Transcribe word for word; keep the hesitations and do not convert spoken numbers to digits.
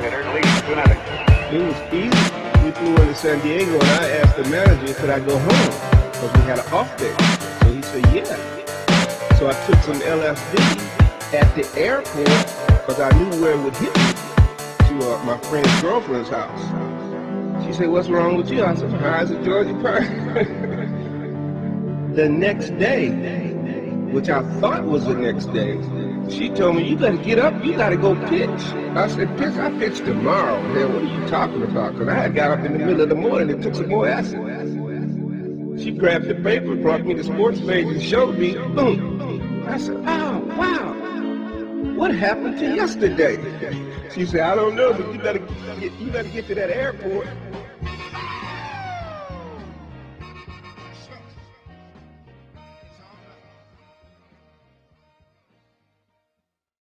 It was easy. We flew into San Diego, and I asked the manager, could I go home? Because we had an off day. So he said, yeah. So I took some L S D at the airport, because I knew where it would hit me, to uh, my friend's girlfriend's house. She said, what's wrong with you? I said, high as a Georgia Park. The next day, which I thought was the next day, she told me, you gotta get up, you gotta go pitch. I said, pitch? I pitch tomorrow. Hell, what are you talking about? Because I had got up in the middle of the morning and took some more acid. She grabbed the paper, brought me the sports page and showed me, boom. I said, oh, wow. What happened to yesterday? She said, I don't know, but you better get, you better get to that airport